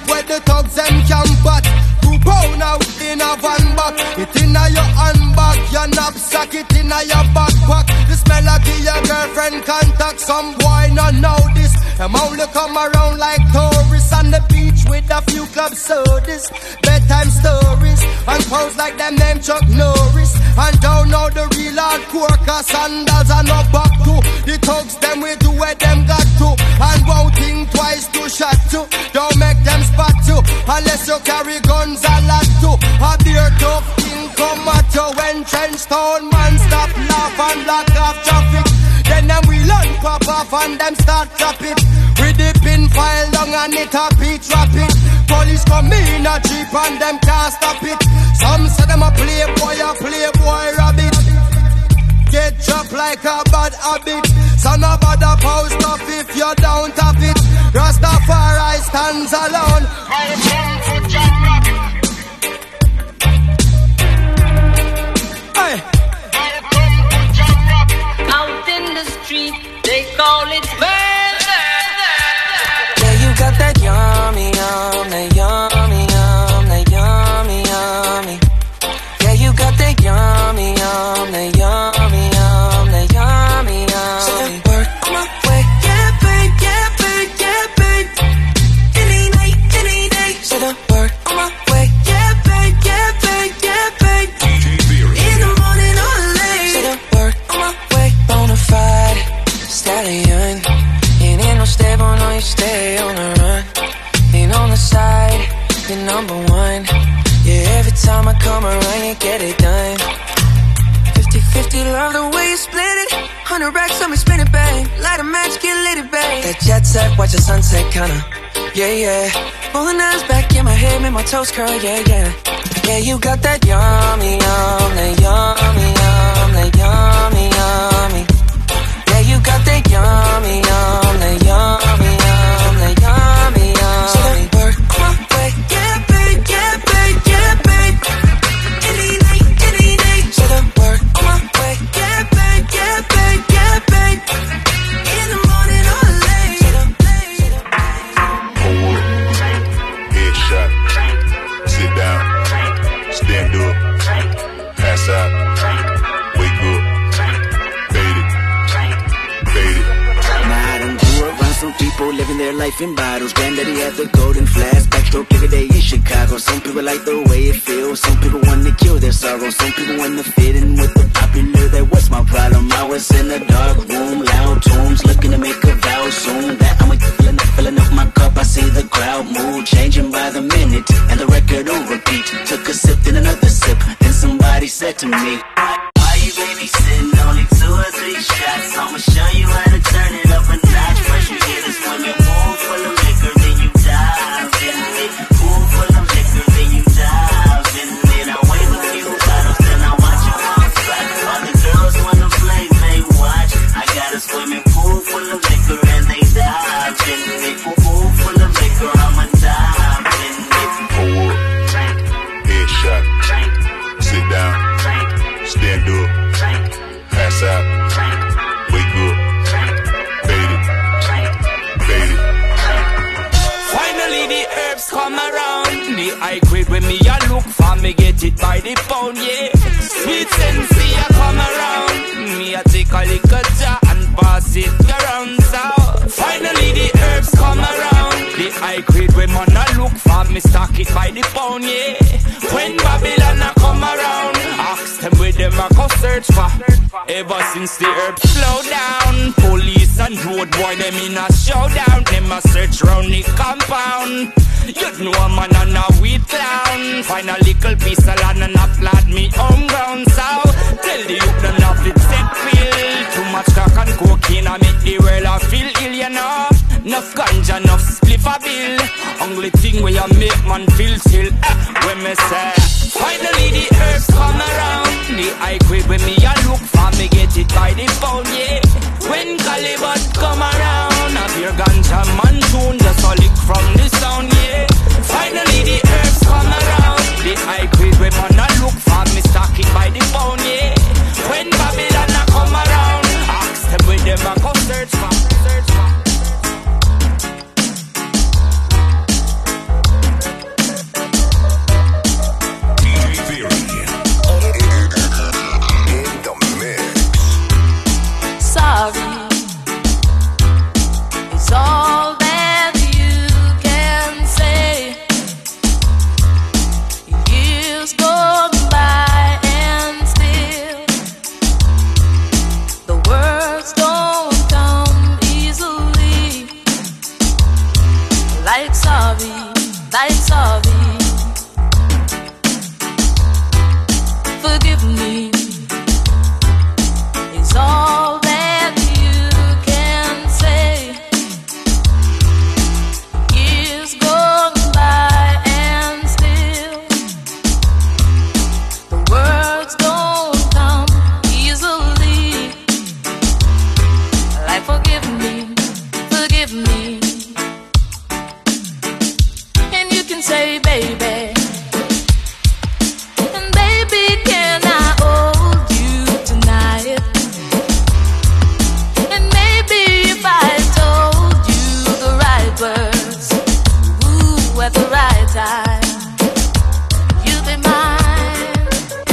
where the thugs and camp at. 2 pound out in a van back. It inna your handbag, your knapsack, it inna your backpack. The smell of your girlfriend contact. Some boy not know this. Them only come around like tourists on the beach with a few club sodas, bedtime stories, and pose like them name Chuck Norris. And don't know the real hardcore, cause sandals are not back to. The thugs them we do where them got to. And won't think twice to shot to. Don't make them spot to, unless you carry guns a lot to. A beer tough thing come at you when trench town man stop laugh and block off traffic. Then them we learn pop off and them start trap it. With the pin file down and it a beat trap it. Police come in a jeep and them can't stop it. Some say them a playboy rabbit. Get chopped like a bad habit. So no bother post up if you don't have it. Rastafari stands alone. Hey. Out in the street, they call it murder. Yeah, you got that yummy, yum, that yummy, yum, that yummy, yummy. Yeah, you got that yummy, yum, that yummy, yum, that yummy, yummy. Work on my way, yeah, babe, yeah, babe, yeah, babe. Any night, say the word on my way, yeah, babe, yeah, babe, yeah, babe. In the morning or late, say the word on my way. Bonafide stallion, ain't no stable, no, you stay on the run. Ain't on the side, you're number one. Yeah, every time I come around, you get it done. 50-50, love the way you split it. 100 racks on me, spin it, bang. Light a match, get lit, babe. That jet set, watch the sunset, kinda. Yeah, yeah. Rolling eyes back in my head, make my toes curl, yeah, yeah. Yeah, you got that yummy, yum, that yummy, yum, that yummy, yummy. Yeah, you got that yummy, yum, that yummy, yum, that yummy, yummy. So that work on my way, yeah, babe, yeah, babe, yeah, babe. Any night, so that work on my way, yeah, babe, yeah, babe, yeah, babe. In the morning or late, so that Hold up, headshot, sit down, stand up, pass out, wake up, fade it. Nah, I done grew around some people living their life in bottles. Granddaddy had the golden flask, backstroke every day in Chicago. Some people like the way it feels, some people want to kill their sorrow. Some people want to fit in with the popular, that was my problem. I was in a dark room, loud tunes, looking to make a vow soon. That I'm filling up my cup, I see the crowd mood changing by the minute, and the record on repeat. Took a sip, then another sip, then somebody said to me, why you babysitting? Only 2 or 3 shots, I'ma show you how to turn it up a notch. First you get a swimming pool full of liquor, then you dive in it. Pool full of liquor, then you dive in it. I wave a few bottles, then I watch you outside. All the girls wanna play, they watch. I got a swimming pool full of liquor and they dive in it. Pool full of liquor, I'ma dive in it. Hold up, headshot, sit down, stand up, pass out, wake up, fade it. Finally the herbs come around. The high grade when me a look for, me get it by the pound, yeah. Sweet sensei a come around. Me a take a little jar and pass it around, so finally the herbs come around. The high grade when man a look for, me stock it by the pound, yeah. When Babylon a come around, ask them where them a go search for. Ever since the herbs slow down, police and road boy them in a showdown. Them a search round the compound. You know a man and a weed clown. Find a little piece of land and applaud me home ground. So tell the youth them not fit set feel. Too much crack and cocaine I make the world a feel ill, you know. Enough ganja, enough spliff a bill. Only thing where you make man feel still, when me say finally the herbs come around. The high grade when me a look for, me get it by the pound, yeah. When Caliban come around, a beer ganja man tune, just a lick from the sound, yeah. Finally the herbs come around. The high grade when man a look for, me stock it by the pound, yeah. When Babylon a come around, ask them where them a go search for. like sorry, like sorry. Forgive me is all that you can say. Years gone by and still the words don't come easily. Like forgive me, forgive me. And you can say baby, and baby can I hold you tonight? And maybe if I told you the right words, ooh, at the right time, you'd be mine.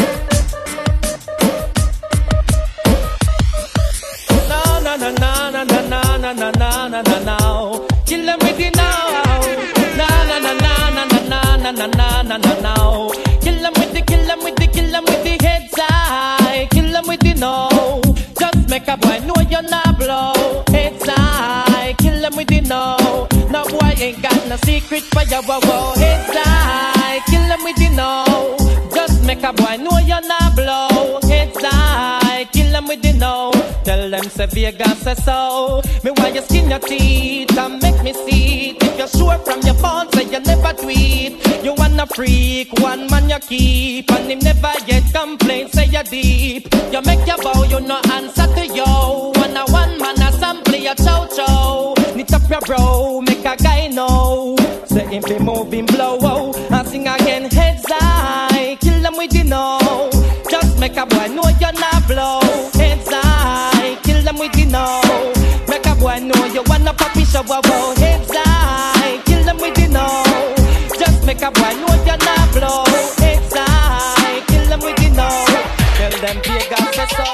No, no, no, no, no, no, no, no, no, no, no, no, no. Kill them with it now. No, no, no, no, no, no, no, no, no, no, no, no. Kill them with the, kill them with the, kill them with the heads high. Kill them with the no. Just make a boy know you're not blow. Heads high. Kill them with the no. No boy ain't got no secret for your wow. Heads high. Kill them with the no. Just make a boy know you're not blow. Heads high. Kill them with the no. Tell them say Vegas say so. Me why you skin your teeth and make me see it. If you're sure from your phone say you never tweet. You wanna freak, one man you keep, and him never yet complain say you deep. You make your bow, you no answer to yo. One man a sample your chow chow. Knit up your bro, make a guy know. Say him be moving blow, and sing again heads high. Kill them with the no. Just make a boy know you're not blow. Heads high, kill them with the no. Make a boy know you wanna puppy show, wow. Heads high, kill them with the no. Just make a boy know you're not blow. Heads high, kill them with the no. Tell them Vegas say so.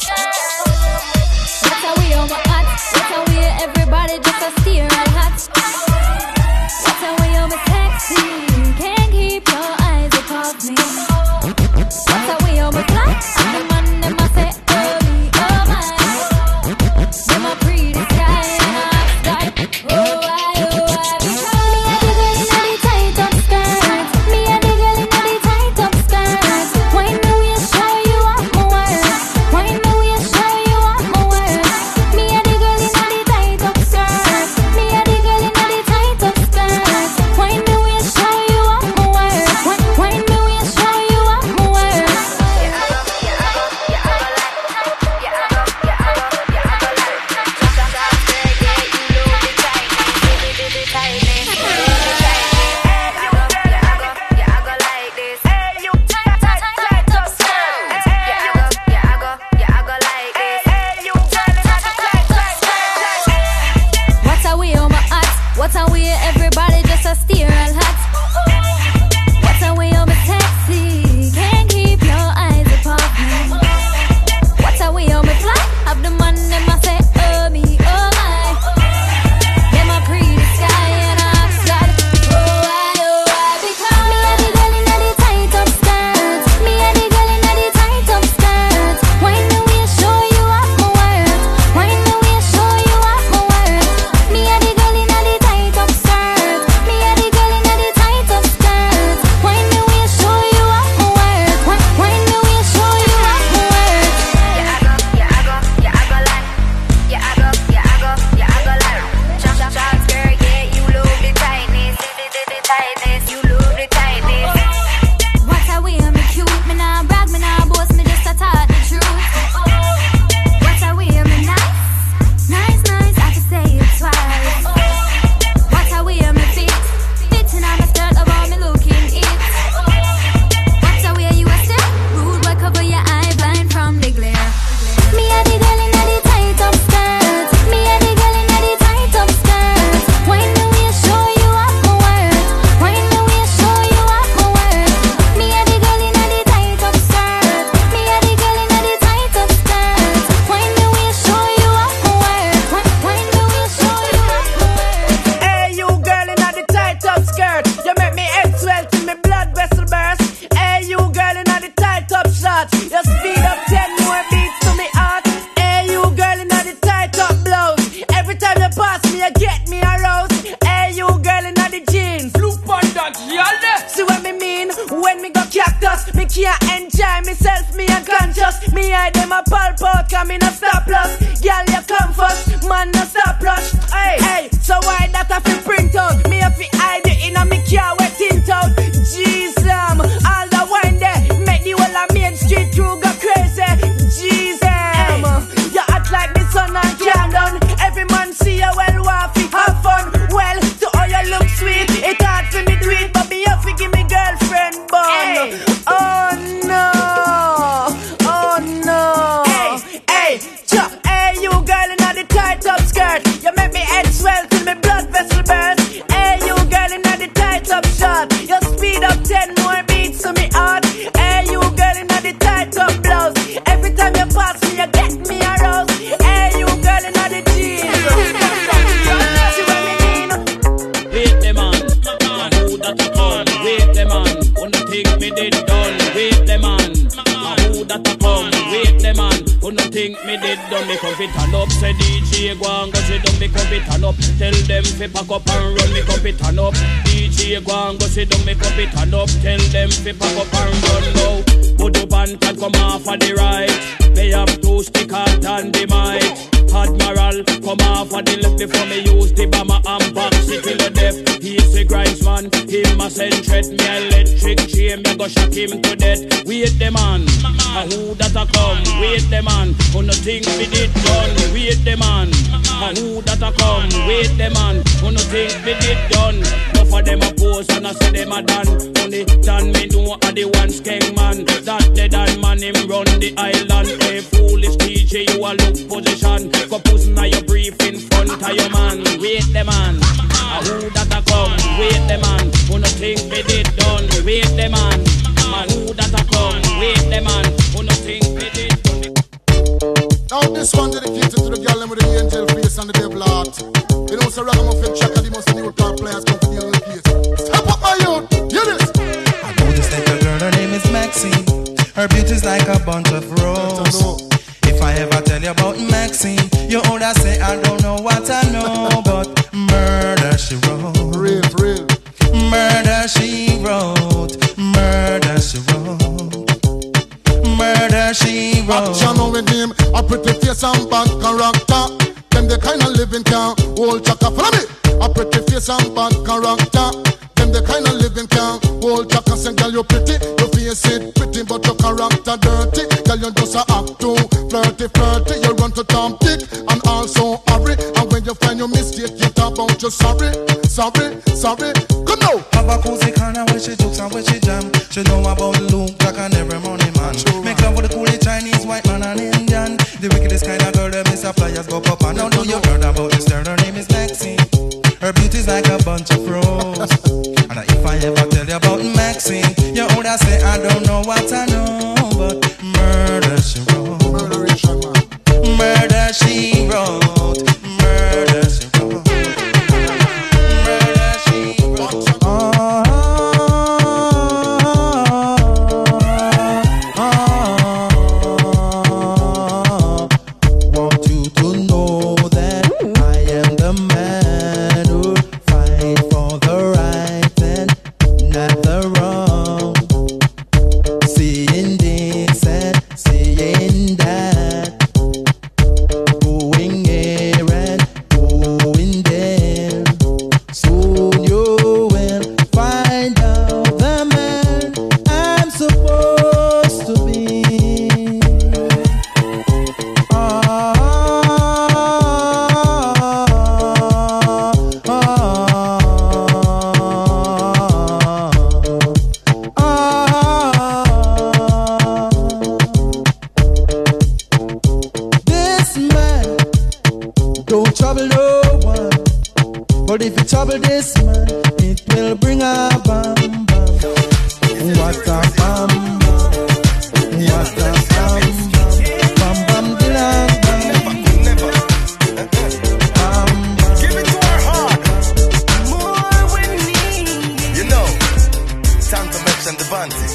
That's how we on my hot. That's how we everybody just a steer and hot. That's how we on my sexy. Can't keep your eyes off me. That's how we on my fly. I'm the man them I say, oh me, oh my. Them a pretty sky and I start, oh I. Me a the girl in the tight up skirt. Me a the girl in the tight up skirt. Why no we show you off my words? Why no we show you off my words? Me a the girl in the tight up skirt. Me a the girl in the tight up skirt. Why no we show you off my words? Why no we show you off my words? What's how we on my hot? What's how we everybody just a steer and hot? What's how we on my sexy? Can't keep your eyes apart me. What's how we on my fly? Have the man them I say, oh me, oh my. Them a pretty sky and I'm slide. Oh I, because me a the girl in the tight up skirt. Me a the girl in the tight up skirt. Why no we show you off my words? Why no we show you off my words? Me a the girl in the tight up skirt. eye, them a pulp out, come in a stop loss. Girl, you come first, man, no stop rush. Hey, hey, so why that I feel print out? Me a fi hide it in a me car wet tint out. Jeez, all the wine there, make the whole of Main Street crew go crazy. Jeez, you act like the sun and calm down. Every man see you well, waffy, have fun. Well, to all you look sweet, it hard for me do it, but me have to give me girlfriend bun. Hey. Oh no, oh no. Hey, hey, chop, hey, you girl in the tight up skirt. You make me head swell till me blood vessel burst. Hey, you girl in the tight up shirt. You speed up 10 more beats to me heart. Hey, you girl in the tight up blouse. Every time you pass me, you get me aroused. Hey, you girl in the jeans. See what me mean? Wait the man, who that a come? Wait the man, wanna think me did done. Wait the man, who that a come? Wait the man, wanna think me did done. Me come fit turn up, say DJ go and go sit down. Me come fit turn up, tell them fi pack up and run. Me come fit turn up, DJ go and go sit down. Me come fit turn up, tell them fi pack up and run now. Put up and can come off of the right. They have two stick out and the mic. Admiral, come off of the left before me use the bomber and box it till the death. He's the grindsman, him a send threat. Me electric chain, me go shock him to death. Wait the man, who that a come? Wait the man, who no think me did done. Wait the man, who that a come? Wait the man, who no think me did done. Enough of them a pose and I say them a done. Only done me know a the one skeng man. That the done man him run the island. Hey foolish DJ, you a look position. Go pussy now your brief in front of your man. Wait the man, who that a come? Wait the man, who no think me did done. Wait the man, who that a come? Wait the man, who no think me did done. Now this one dedicated to the girl with the angel face and the devil heart. You know, so Ragamuffin Chaka, the most new car players come to deal with the case. Step up my youth, hear this. I know this little girl, her name is Maxine. Her beauty's like a bunch of roses. If I ever tell you about Maxine, you older say I don't know what I know, but murder she wrote. Real, real. Murder she wrote. Murder she wrote. Murder she wrote. Action with him, a pretty face and bad character. Them the kind of living can hold Chaka. Follow me. A pretty face and bad character. Them the kind of living can hold Chaka. Say, girl, you pretty, your face it pretty, but your character dirty. Girl, you just a act too flirty, flirty. You run to Tom Dick and also hurry. And when you find your mistake, you talk about you sorry, sorry, sorry. Come now. Have a cozy corner where she jokes and where she jam. She know about Luke, Jack and every money man. Make love with the coolie Chinese, white man and Indian. The wickedest kind of girl, them is a flyers go pop. And now do you heard about this girl? Her name is Maxine. Her beauty's like a bunch of roses. And if I ever tell you about Maxine, you older say I don't know what I know, but murder she wrote. Murder she wrote. Murder she wrote. Murder she wrote. Want you to know that I am the man who fight for the right and not the wrong. Seeing this and seeing that, going here and going there. Soon you will find out the man I'm supposed to be. This man don't trouble no one, but if you trouble this man, it will bring a bam bam. What a bam bam. What a bam bam. Bam bam dilang bam. Never. Bam bam. Give it to her hard. More we need. You know, Santa Mex and Devante.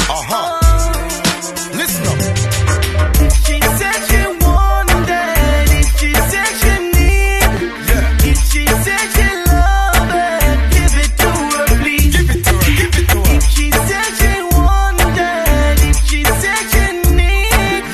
Listen up. She said she wanted it. She said she need. Yeah. If she said she love it, give it to her, please. Give it to her. If she said she wanted, if she said she need,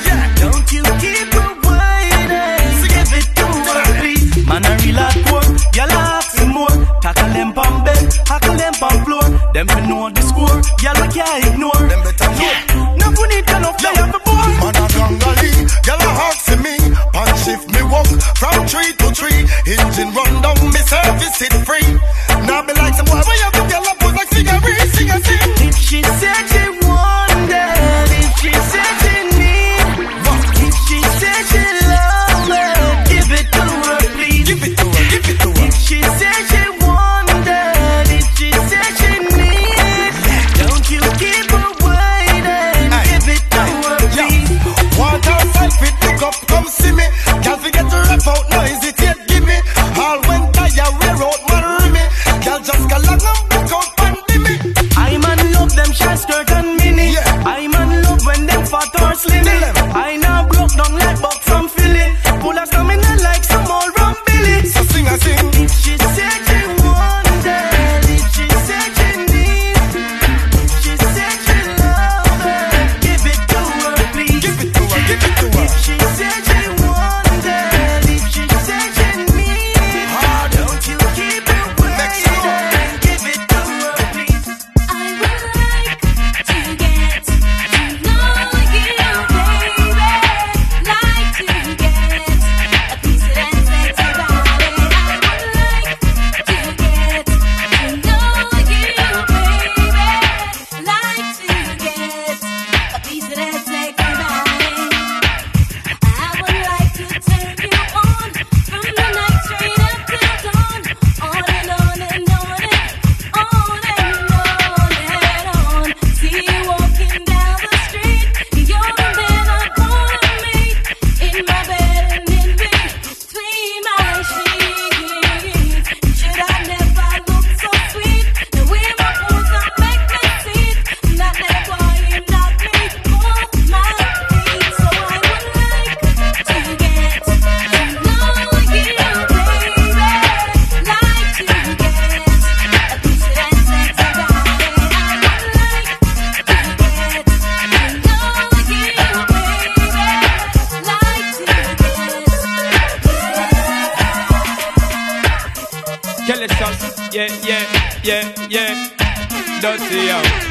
dangerous. Yeah, yeah, yeah, yeah. Dirty,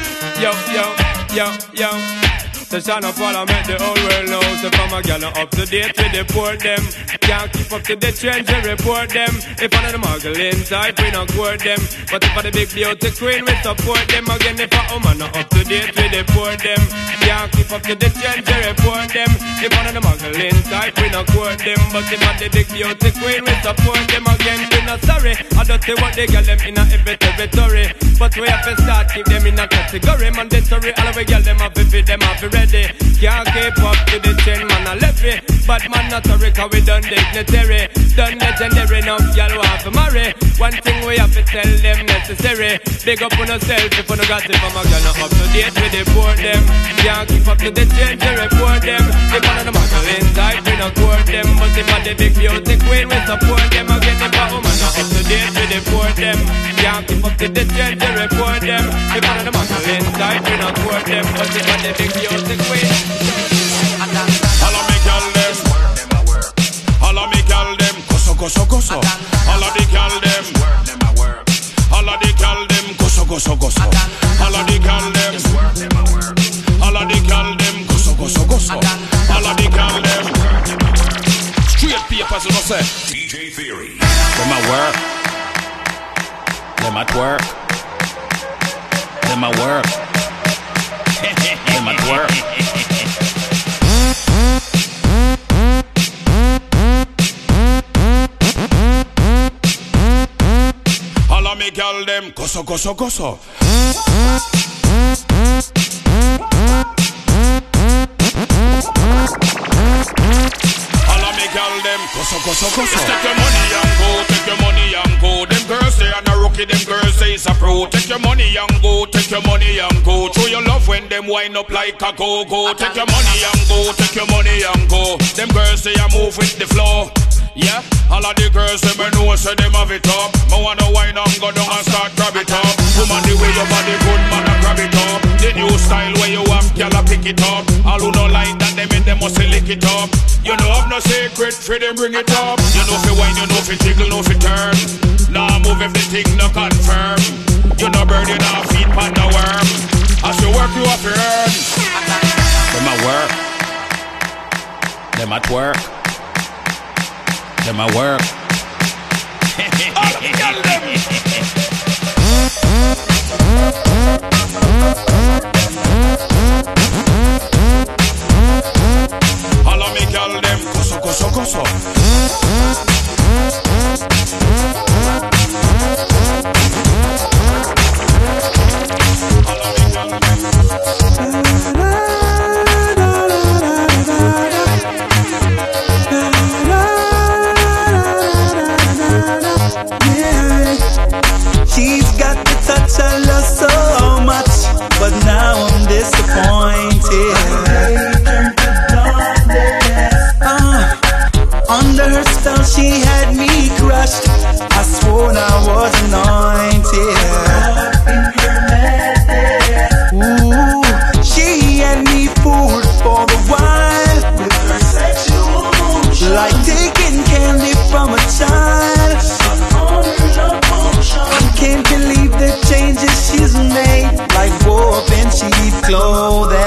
yo. The shine of Parliament, the whole world knows. So from a gal up to date with the poor them. Can't keep up to the trends and report them. If one of the muggling type, we not court them. But if I the big beauty queen, we support them. Again, if a woman not up to date with the poor them. Can't keep up to the trends and report them. If one of the muggling type, we not court them. But if I the big beauty queen, we support them. Again, we not sorry. I don't say what they get them in a every territory. But we have to start keep them in a category. Mandatory, all we get them have to feed them have to ready. Can't keep up to the trend, man, I left it. But man, not sorry, cause we done dignitary. Done legendary, enough y'all who have to marry. One thing we have to tell them necessary. Big up on yourself if you no got it from a girl, not up to date with the poor them. Can't keep up to the trend, you report them. If one of the muggle inside, we not court them. But if I the big beauty queen, we support them. Again, if a woman not up to date with the poor them. Can't keep up to the trend, you report them. If one of the muggle inside, we not court them. But if I the big beauty queen, all of me call them, all of me call them, koso. All of the call them, all of the call them, koso. All of the call them, all of the call them, koso. All of the call them, straight papers, you know say. DJ Theory. Them a work, them at work, them a work, them at work. All of me call them koso. All of me call them koso. Take your money and go. Them girls say I'm a rookie, them girls say it's a pro. Take your money and go. Show your love when them wind up like a go-go. Take your money and go. Them girls say I move with the flow. Yeah, all of the girls say me know say them have it up. Me wanna wine and go down and start grab it up. Woman, the way your body good, man, I grab it up. The new style where you have, girl, I pick it up. All who don't like that, them in them must lick it up. You know have no secret, for them bring it up. You know fi wine, you know fi tickle, know fi turn. Now move if the thing no confirm. You know bird, you know feet pan the worm. As you work, you have to earn. Them at work, them at work. Them a work. All of me call them koso. She's got the touch I love so much, but now I'm disappointed. Under her spell she had me crushed. I swore I was anointed. Ooh, she had me fooled for the while, with her sexual, like taking candy from a child. I can't believe the changes she's made, like warp and cheap clothing.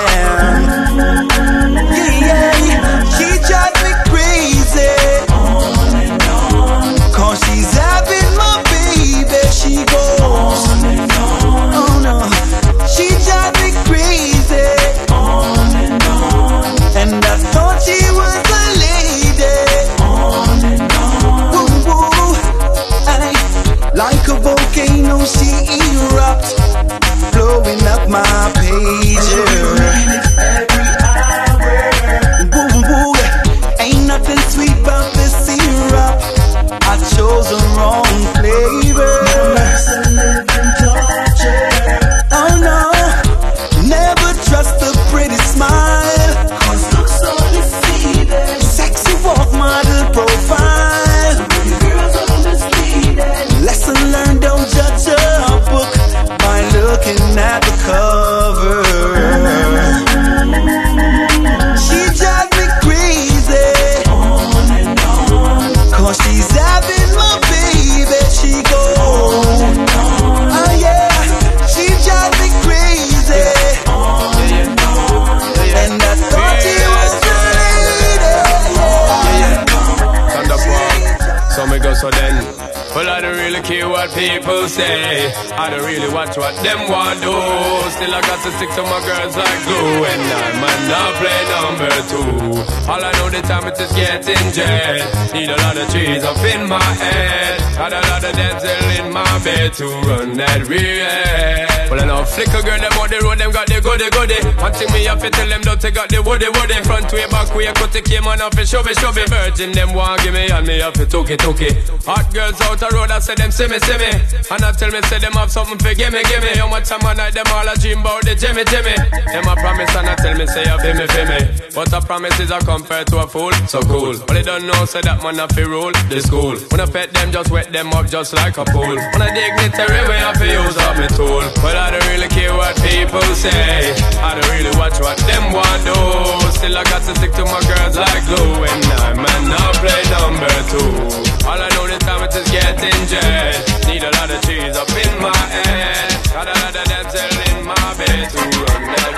Yeah, she drives me crazy. On and on, 'cause she's having my baby. She goes on and on. Oh no, she drives me crazy. On and on, and I thought she was a lady. On and on, woo woo. Like a volcano, she erupts, blowing up my pager. Every hour, woo woo. Ain't nothing sweet about this syrup. I chose the wrong flavor. Oh no, never trust a pretty smile, 'cause looks so deceiving. Sexy walk, model profile. Girls are misleading. Lesson learned, don't judge a book by looking at the cover. She drives me crazy. On and on, 'cause she's having my baby. She goes people say. I don't really watch what them want do. Still I got to stick to my girls like glue. And I might not play number 2. All I know the time it is getting jet. Need a lot of trees up in my head. Got a lot of damsel in my bed to run that real. Well, I know flicker girl, them on the road, them got the goody. One thing me have to tell them, don't take out the woody. Front way, back way, cut the came on off and shove it. Virgin, them want give me, and me have to took it. Hot girls out the road, I say them see me. And I tell me, say them have something for gimme. How much time I night, them all a dream about the Jimmy. Them a promise, and I tell me, say you feel me. But a promise is a compared to a fool, so cool. But they don't know, say that man have to rule the school. When I pet them, just wet them up just like a pool. When I dignitary way, I have to use up my tool. But I don't really care what people say. I don't really watch what them want do. Still I got to stick to my girls like glue. And I might not play number 2. All I know this time it is getting jet. Need a lot of trees up in my head. Got a lot of damsel in my bed to run that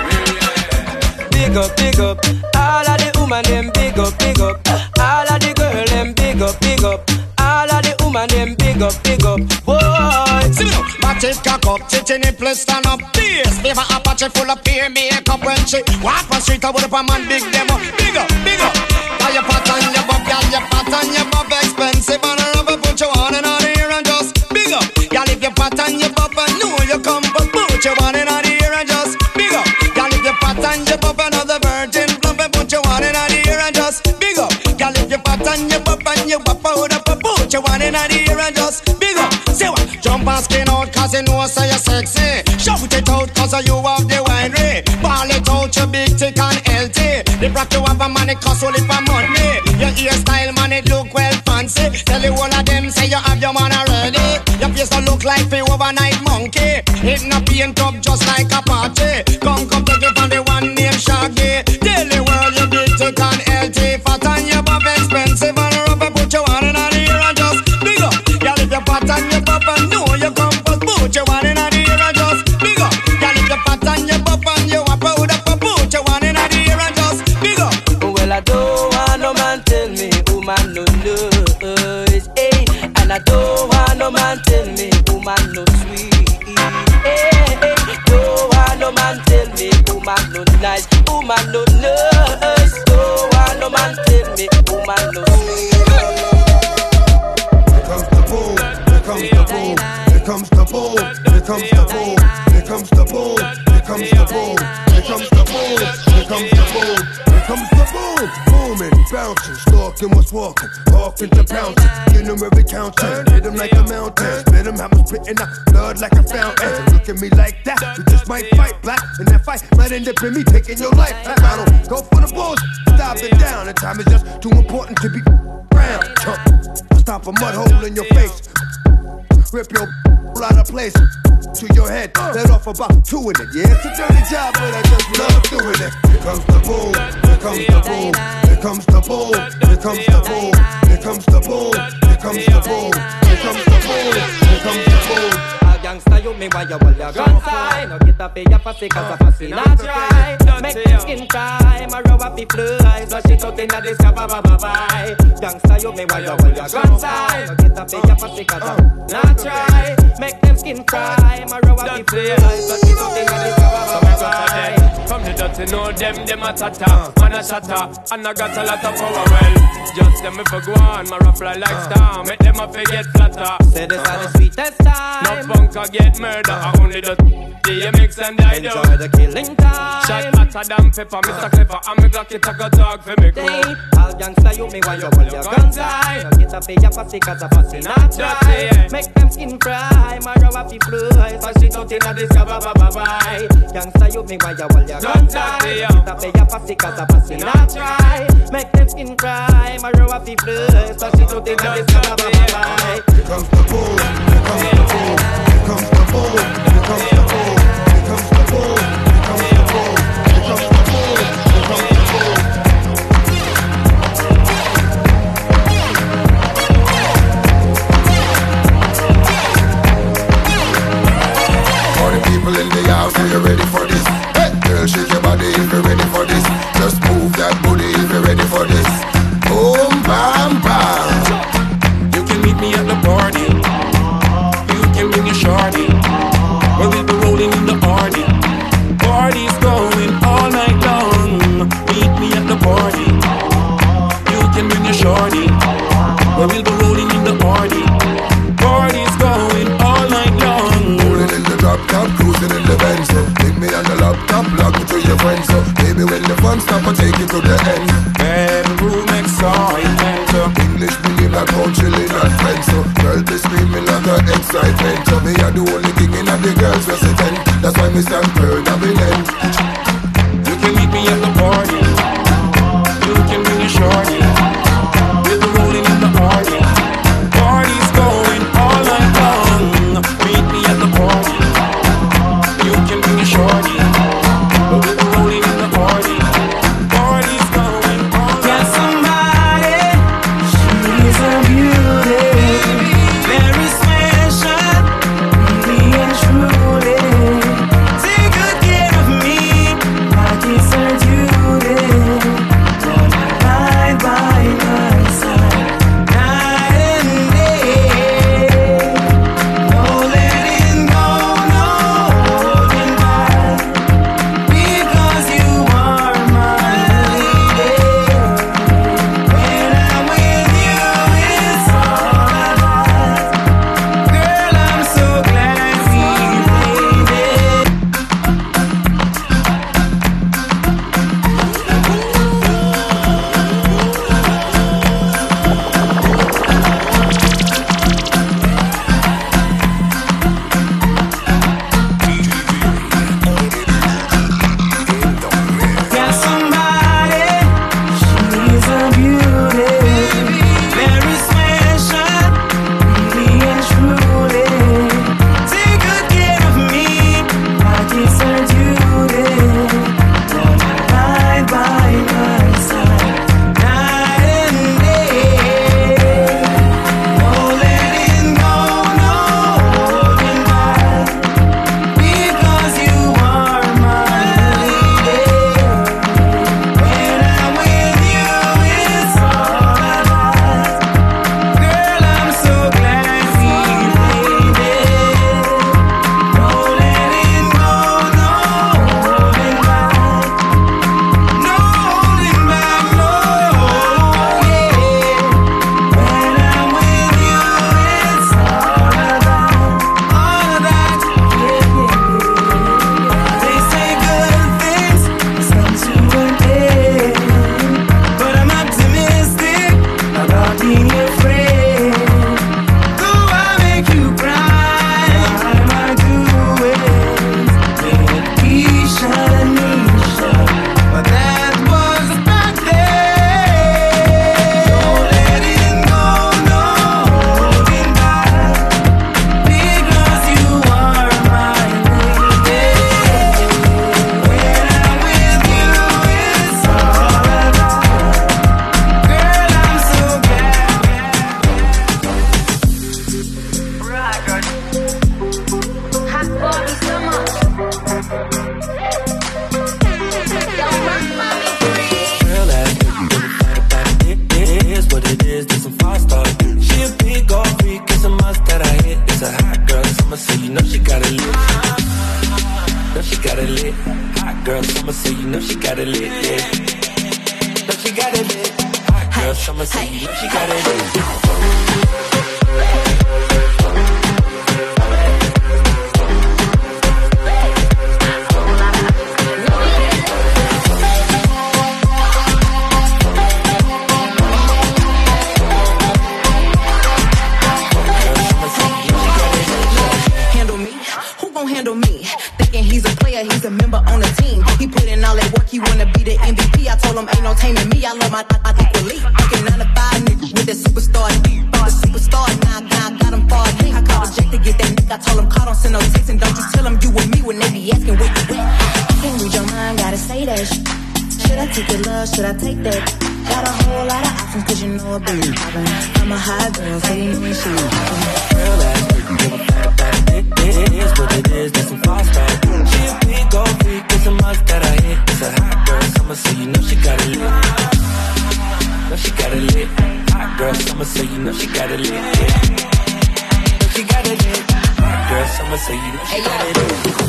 real. Big up, all of the woman them big up. All of the girl them big up. All of the woman them big up. Boy, see me now, match it cock up, titty nipple stand up. This favor Apache full of peer makeup when she walk on street. I would up a man big them up, big up. Got your pot on your bub, got your pot on your bub, expensive and rubber. Put your one in the ear and just big up. Y'all if your pot on your bub and know you come, but put your one in the ear and just big up. Y'all if your pot on your bub another virgin plump and put your one in the ear and just big up. Y'all if your pot on your bub and you bub out up, put your one in the ear and just big up. Say what? Jump and skin out cause you know say you're sexy. Shout it out cause you have the winery. Ball it out you big thick and healthy. The brat you have a man it cost only for money. Your hairstyle man it look well fancy. Tell you all of them say you have your man already. Your face don't look like the overnight monkey. It not paint up just like a party. Come take it from the one named Shaggy. Tell the world you big thick and healthy. Fat and your buff expensive and rubber. Put your one in the ear and just big up. Y'all if your fat and your buff and know you come first. Put your one in the ear and just big up. Y'all if your fat and your buff and you are proud of. Put your one in the ear and just big up. Well, I don't want no man tell me woman no knows, hey. And I don't want no man tell me woman no sweet, hey. Don't want no man tell me woman no nice, woman no nice. Don't want no man tell me woman no sweet. Here comes the boom, here comes the boom, here comes the boom, here comes the boom, here comes the boom, here comes the boom, here comes the boom, here comes the boom. Comes the boom, booming, bouncing, stalking what's walking, talking to pouncing, in them every counter, hit them like a mountain, spit them, have them spitting out blood like a fountain. Look at me like that, you just might fight black, and that fight might end up in me taking your life. I don't go for the bulls, stop it down, the time is just too important to be round. Stop a mud hole in your face, rip your out of place to your head, let off about 2 in it. Yeah, it's a dirty job, but I just love doing it. Here comes the boom, here comes the boom, here comes the boom, here comes the boom, here comes the boom, here comes the boom, here comes the boom, here comes the boom. Gangsta, you me why you hold your guns high. No get up in your pussy cause a pussy not dry. Make them skin cry, my row up the fly. Flush it out inna this car, bye. Gangsta, you me why you hold your guns high. No get up in your pussy cause a not dry. Make them skin cry, my row up the fly. Flush it out inna this car, bye. From the dirty know them a tata, man a shatter, and I got a lot of power. Well, just them if I go on, my rough fly like star. Make them a forget flatter. Say this are the sweetest time. No punk I get murder, I only the DMX and I do. Enjoy the killing time. Shot hotter than pepper, Mr. Clever, and me Glock it a go talk for me crew. All gangsta you me why you hold your guns high. No get up in your pussy cause a pussy not dry. Make them skin cry, my row up the fly. Flush it out inna this car, bye. Gangsta you me why you hold your guns high. No get up in your pussy cause a pussy not dry. Make them skin cry, my row up the fly. Flush it out inna this car, bye. Here comes the boom, here comes the boom, here comes the boom, here comes the boom, here comes the boom, here comes the boom, here comes the boom, here comes the boom. For the people in the house, are you ready for this? Hey, girl, shake your body if you're ready for this. Just move that booty if you're ready for this. Boom, bam, bam. You can meet me at the party. You can shorty. Well, we'll be rolling in the party. Party's going all night long. Meet me at the party. You can bring your shorty. Well, we'll be rolling in the party. Party's going all night long. Rolling in the drop top, cruising in the Benz. Take me on the laptop, log me to your friends. Baby, when the fun stop, I take you to the end. Bedroom excitement. English million like how chilling and friends. Girl be screaming like her excitement. Me are the only king in the girls resident. That's why me stand third of the end. You can meet me at the party. You can bring your shorty. We'll be rolling in the party. Party's going all night long. Meet me at the party. You can bring your shorty. We'll be rolling in the party. Party's going all night long. Got somebody, she's a beauty, very special, really and truly. Take good care of me, like it's her duty. Gonna ride by my side, night and day. No letting go, no holding back, because you are my lady. When I'm with you, it's all I got. Girl, I'm so glad we made it. Got somebody, she's a beauty, very special, really and truly. Take good care of me, like it's her duty. Gonna ride by my side, night and day. No letting go, no holding back, because you are my lady. When I'm with you, it's all I got. Girl, I'm so glad we made it. No letting go, no holding back, no holding back, no, yeah. When I'm with you, it's all I got, all of that, yeah. They say good things come to an end, but I'm optimistic about being your friend. Though I make you cry, my doings make Keisha, but that was back then. No letting go, no holding back, because you are my lady. When I'm with you, it's all I got. Girl, I'm so glad. Hot body summer. Real ass nigga, it is what it is, this some fast talk. She a big old freak, it's a must that I hit. It's a hot girl summer, so you know she got it lit. Know she got it lit. Hot girl summer, so you know she got it lit, yeah. Know she got it lit. Hot girl summer, so you know she got it lit. Handle me? Who gon' handle me? Thinking he's a player, he's a member on the team. He put in all that work, he wanna be the MVP. I told him ain't no taming me, I love my equally. Fucking 9 to 5 nigga with that superstar. The superstar, now I got him far. I called Jack to get that nigga, I told him call, don't send no text, and don't you tell him you with me when they be asking where you at. I can't read your mind, gotta say that shit. Should I take your love, should I take that? Got a whole lot of options, cause you know I been poppin'. I'm a hot girl, so you know she poppin'. Real ass nigga, give a fat back. It is what it is, that's some fast talk. She a big old freak, it's a must that I hit. It's a hot girl summer, so you know she got it lit. Know she got it lit. Hot girl summer, so you know she got it lit, yeah. Know she got it lit. Hot girl summer, summer, so you know she got it in.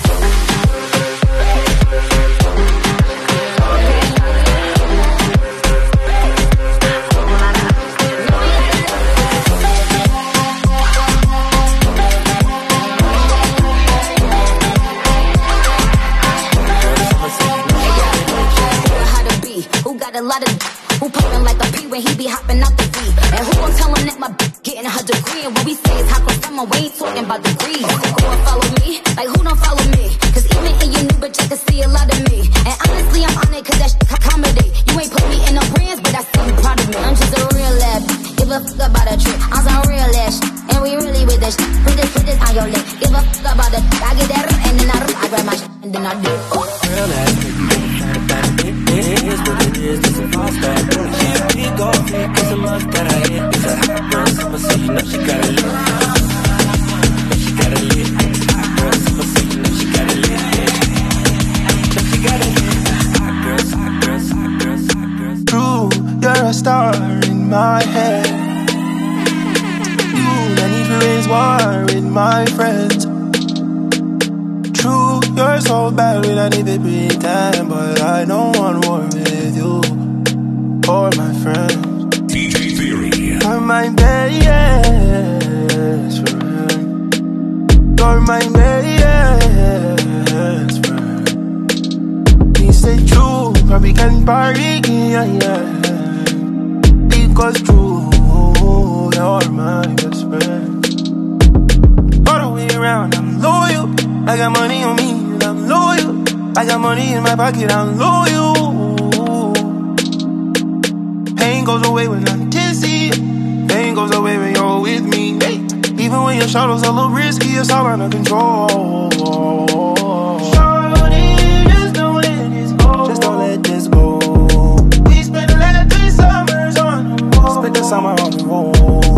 A lot of who poppin' like a pea when he be hopping out the V. And who gon' tell him that my getting her degree? And when we say it's hot for summer, we ain't talking about degrees. Go and follow me, like who don't follow me? Cause even in your new bitch, I can see a lot of me. And honestly, I'm on it cause that shit accommodate. You ain't put me in no brands, but I see you proud of me. I'm just a real lad, give a fuck about a trick. I'm some real ass shit, and we really with this shit. Put this on your lip, give a fuck about it. I get that and then I grab my shit and then I do it. Real ass nigga, it is what it is, this a false bad. She be golfing, cause the must that I hit. It's a hot girl summer, so you know she got it lit. She got it lit. Hot girl summer, so you know she got it lit. She got it lit. Hot girls, hot girls, hot girls, hot girls. True, you're a star in my head. You, I need to raise war with my friends. True, you're so bad when I need to pretend, but I don't want war with you or my friends. DJ Theory. You're my best friend. You're my best friend. He said true, probably can party, yeah. Because true, you're my best friend. All the way around, I'm loyal. I got money on me and I'm loyal. I got money in my pocket, I'm loyal. Pain goes away when I'm tipsy. Pain goes away when you're with me. Hey. Even when your shadow's a little risky, it's all under control. Shawty, just don't let this go. Just don't let this go. We spent the last 3 summers on the road. Spent the summer on the road.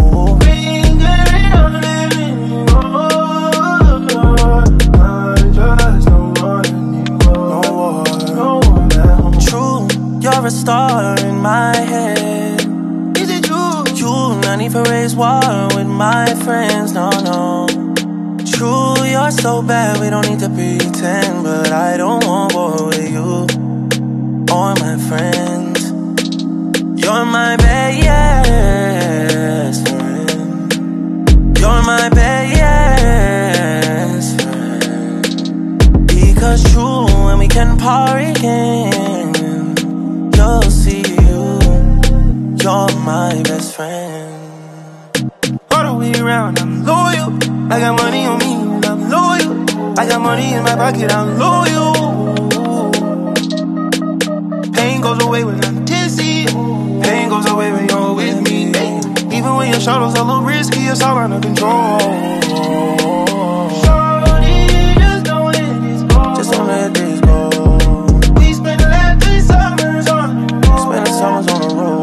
You're a star in my head. Is it true? You, not need for raise war with my friends, no. True, you're so bad, we don't need to pretend. But I don't want war with you or my friends. You're my best friend. You're my best friend. Because true, when we can party again, you'll see you're my best friend. All the way around, I'm loyal. I got money on me and I'm loyal. I got money in my pocket, I'm loyal. Pain goes away when I'm tipsy. Pain goes away when you're with me. Hey. Even when your shadow's a little risky, it's all under control. Shawty, just don't let this go. Just don't let this go. We spent the last 3 summers on the road. Spent the summers on the road.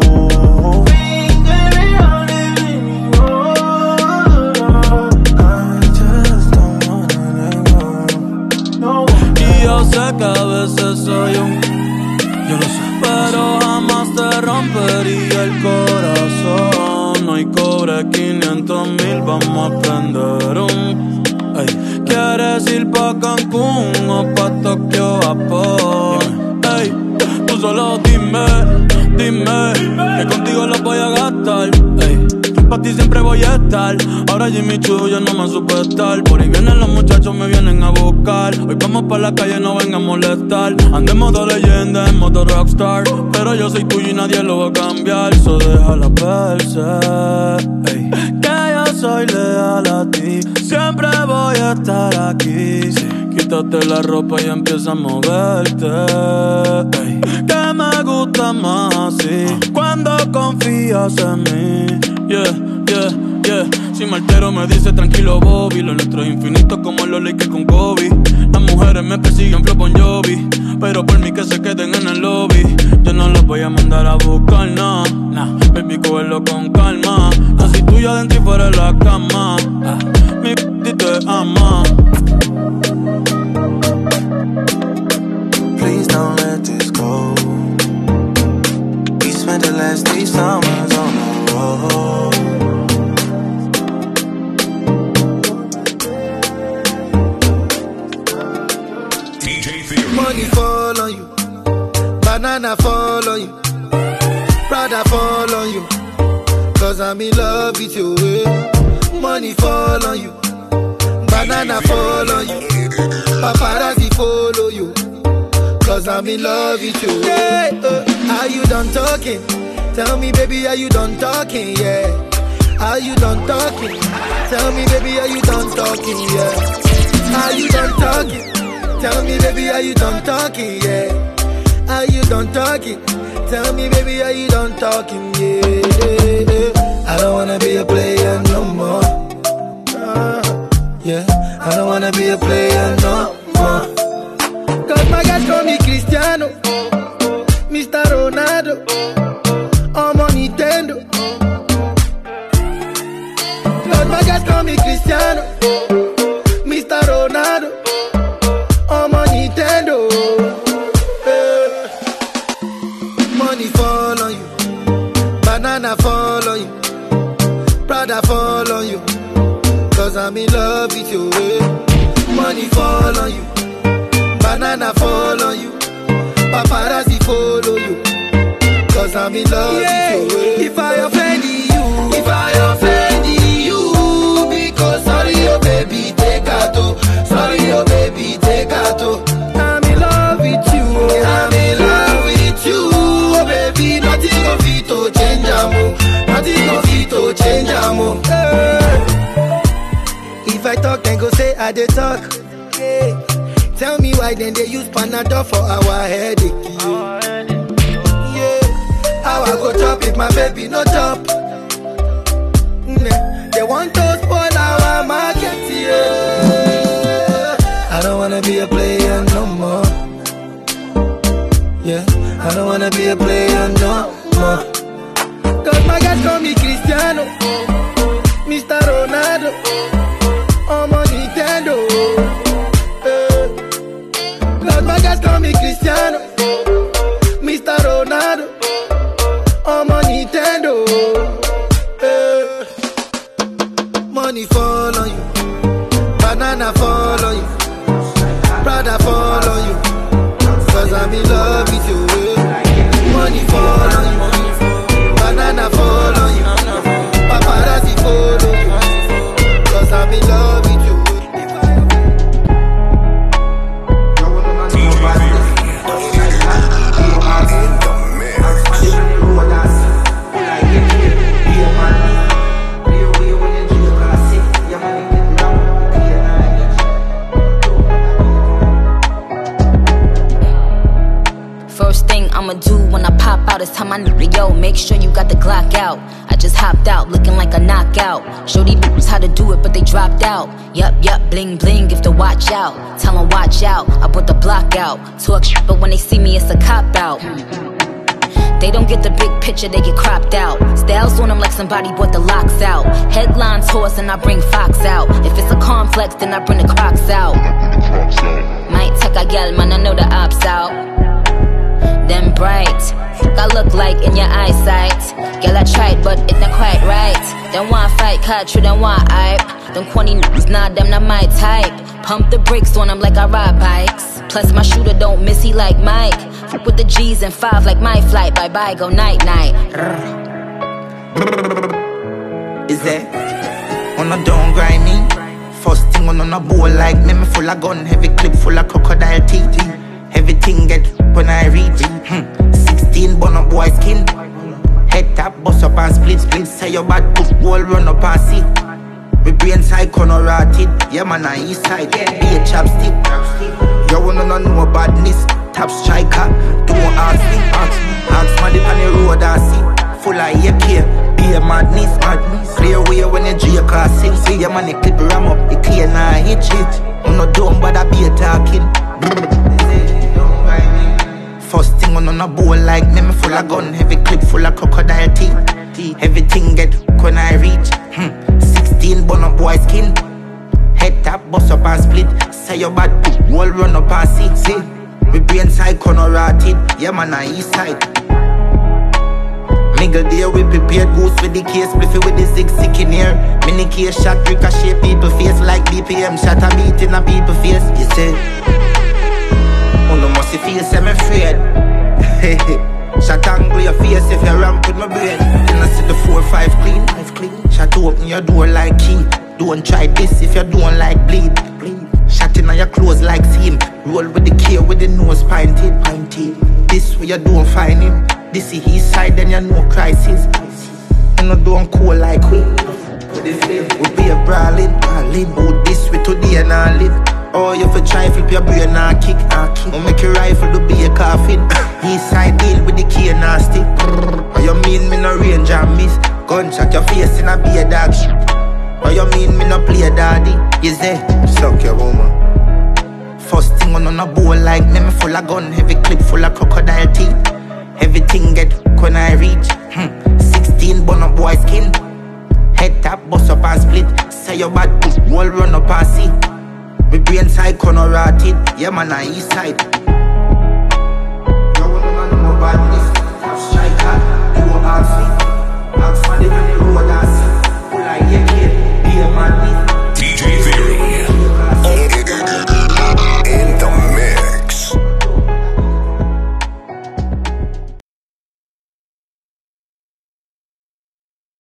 Yo sé que a veces soy un, yo lo sé, pero jamás te rompería el corazón. No hay cobre 500,000, vamos a prender un. Ey. ¿Quieres ir pa' Cancún o pa' Tokio, Japón? Ey, tú solo dime, que contigo lo voy a gastar. Ey. Pa' ti siempre voy a estar. Ahora Jimmy Choo ya no me supe estar. Por ahí vienen los muchachos, me vienen a buscar. Hoy vamos pa' la calle, no vengan a molestar. Ando en modo leyenda, en modo rockstar. Pero yo soy tuyo y nadie lo va a cambiar. So déjala verse, ey. Que yo soy leal a ti. Siempre voy a estar aquí, sí. Quítate la ropa y empieza a moverte, ey. Que me gusta más así, cuando confías en mí. Yeah. Si me altero me dice tranquilo Bobby. Lo nuestro es infinito como los Lakers con Kobe. Las mujeres me persiguen flow Bon Jovi, pero por mí que se queden en el lobby. Yo no los voy a mandar a buscar, nah. Baby, cógelo con calma. Así tuya adentro y fuera de la cama. Mi p*** te ama. Please don't let this go. We spent the last 3 summers on the road. Money fall on you, banana fall on you, Prada fall on you, cause I'm in love with you. Money fall on you, banana fall on you, paparazzi follow you, cause I'm in love with you. Are you done talking? Tell me baby, are you done talking? Yeah. Are you done talking? Tell me baby, are you done talking? Yeah. Are you done talking? Tell me baby, are you done talking? Yeah. Are you done talking? Tell me baby, are you done talking? Yeah. I don't wanna be a player no more. Yeah. I don't wanna be a player no more. Cause my guys call me Cristiano, Mr. Ronaldo, I'm on Nintendo. Cause my guys call me Cristiano, Mr. Ronaldo, I'm on Nintendo. Money fall on you, banana fall on you, Prada fall on you, cause I'm in love with you. Money fall on you, banana fall on you, paparazzi follow you, cause I'm in love with you. If I offend you, if I offend you, because sorry oh baby, take out. Sorry oh baby, take out. I'm in love with you, I'm in love with you, oh baby, nothing of it to change amo, nothing of it to change amo. If I talk then go say I dey talk. Tell me why then they use Panadol for our headache. Yeah, how I go chop if my baby no chop? They want to spoil our market. Yeah, I don't wanna be a player no more. Yeah, I don't wanna be a player no more. Cause my guys call me Cristiano, Mr. Ronaldo, I'm on Nintendo. Cause my guys call me Cristiano, Mr. Ronaldo, I'm on Nintendo. Money fall on you, banana fall on you, Prada fall on you, cause I'm in love with you. Money fall on you, banana fall on you, paparazzi follow you, cause I'm in love with you. First thing I'ma do when I pop out is tell my nigga, yo, make sure you got the Glock out. I just hopped out looking like a knockout. Show these bitches how to do it, but they dropped out. Yup, bling bling, if to watch out. Tell them watch out, I put the block out. Talk shit, but when they see me, it's a cop out. They don't get the big picture, they get cropped out. Styles on them like somebody bought the locks out. Headlines horse and I bring Fox out. If it's a complex, then I bring the Crocs out. Might take a gal, man, I know the ops out. Them bright, I look like in your eyesight. Girl, I tried, but it not quite right. Them want fight, catch you, them want hype. Them corny niggas, nah, them not my type. Pump the brakes on them like I ride bikes. Plus my shooter don't miss, he like Mike. Fuck with the G's and 5 like my flight. Bye bye, go night night. Is that on a don't grind me? First thing on a bowl like me full of gun, heavy clip full of crocodile teeth. Everything get when I reach 16 bun up boy skin. Head tap, bust up and split. Say your bad push wall run up and see. We brain side corner rotted. Yeah man on east side, be a chapstick. You wanna know badness. Top striker, don't ask me. Ask man on the road I see. Full of AK, be a madness. Clear way when you G car sing. See your man the clip ram up, the clear now hit it. I'm not dumb but I be a talking. First thing on a bowl like me full of gun, heavy clip full of crocodile teeth. Everything get when I reach 16 bun up boy skin. Head tap, bust up and split. Say your bad wall run up and see. We brain side corner rotted. Yeah man on east side. Nigga there we prepared goose with the case. Spliffy with the 6 in here. Mini case shot ricochet people face like BPM shot a beat in a people face. You say, oh no must pussy feel I'm afraid. Shot angle your face if you ramp with my brain. Then I see the 4-5 clean. Shot open your door like key. Don't try this if you don't like bleed. Shot in on your clothes like seam. Roll with the K with the nose pinted. This way you don't find him. This is his side then you know crisis. You know don't cool like we. We be a brawling. Oh this way today and I live. Oh you for try flip your brain and kick. Oh make your rifle to be a coffin. East side deal with the K nasty. Oh you mean me no range and miss. Gunshot your face in a be a dog shit. Oh you mean me no play daddy? Is there? Suck your woman. First thing on a bowl like me full of gun. Heavy clip full of crocodile teeth. Everything get when I reach 16 bun up boy skin. Head tap bust up and split. Say your bad push wall run up and see. My brain side corner rotted. Yeah man I east side.